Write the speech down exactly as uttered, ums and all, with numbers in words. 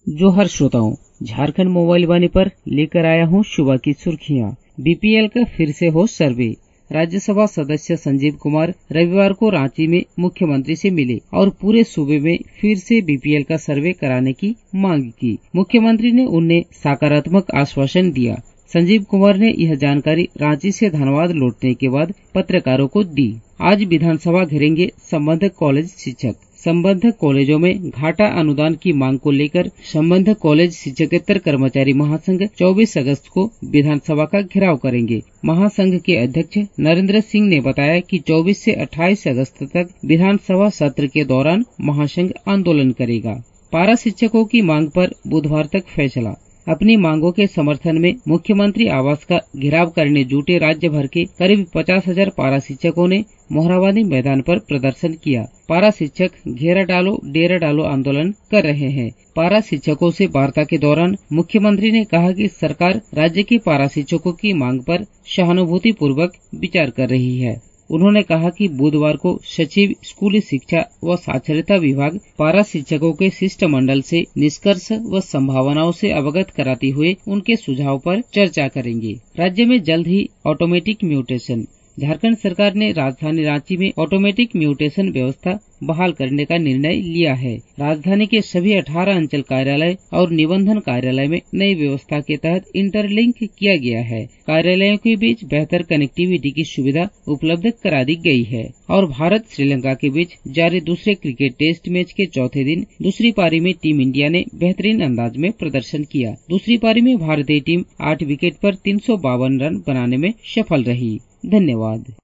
जोहर श्रोताओं, झारखंड मोबाइल वाणी पर लेकर आया हूँ सुबह की सुर्खियाँ। बीपीएल का फिर से हो सर्वे। राज्यसभा सदस्य संजीव कुमार रविवार को रांची में मुख्यमंत्री से मिले और पूरे सूबे में फिर से बीपीएल का सर्वे कराने की मांग की। मुख्यमंत्री ने उन्हें सकारात्मक आश्वासन दिया। संजीव कुमार ने यह जानकारी रांची से धनबाद लौटने के बाद पत्रकारों को दी। आज विधानसभा घेरेंगे संबंधक कॉलेज शिक्षक। संबंधक कॉलेजों में घाटा अनुदान की मांग को लेकर संबंधक कॉलेज शिक्षकेतर कर्मचारी महासंघ चौबीस अगस्त को विधानसभा का घेराव करेंगे। महासंघ के अध्यक्ष नरेंद्र सिंह ने बताया कि चौबीस से अट्ठाईस अगस्त तक विधानसभा सत्र के दौरान महासंघ आंदोलन करेगा। पारा शिक्षकों की मांग पर बुधवार तक फैसला। अपनी मांगों के समर्थन में मुख्यमंत्री आवास का घेराव करने जुटे राज्य भर के करीब पचास हजार पारा शिक्षकों ने मोहराबादी मैदान पर प्रदर्शन किया। पारा शिक्षक घेरा डालो डेरा डालो आंदोलन कर रहे हैं। पारा शिक्षकों से वार्ता के दौरान मुख्यमंत्री ने कहा कि सरकार राज्य के पारा शिक्षकों की मांग पर सहानुभूति पूर्वक विचार कर रही है। उन्होंने कहा कि बुधवार को सचिव स्कूली शिक्षा व साक्षरता विभाग पारा शिक्षकों के शिष्टमंडल से निष्कर्ष व संभावनाओं से अवगत कराते हुए उनके सुझाव पर चर्चा करेंगे। राज्य में जल्द ही ऑटोमेटिक म्यूटेशन। झारखंड सरकार ने राजधानी रांची में ऑटोमेटिक म्यूटेशन व्यवस्था बहाल करने का निर्णय लिया है। राजधानी के सभी अठारह अंचल कार्यालय और निबंधन कार्यालय में नई व्यवस्था के तहत इंटरलिंक किया गया है। कार्यालयों के बीच बेहतर कनेक्टिविटी की सुविधा उपलब्ध करा दी गई है। और भारत श्रीलंका के बीच जारी दूसरे क्रिकेट टेस्ट मैच के चौथे दिन दूसरी पारी में टीम इंडिया ने बेहतरीन अंदाज में प्रदर्शन किया। दूसरी पारी में भारतीय टीम आठ विकेट पर तीन सौ बावन रन बनाने में सफल रही। धन्यवाद।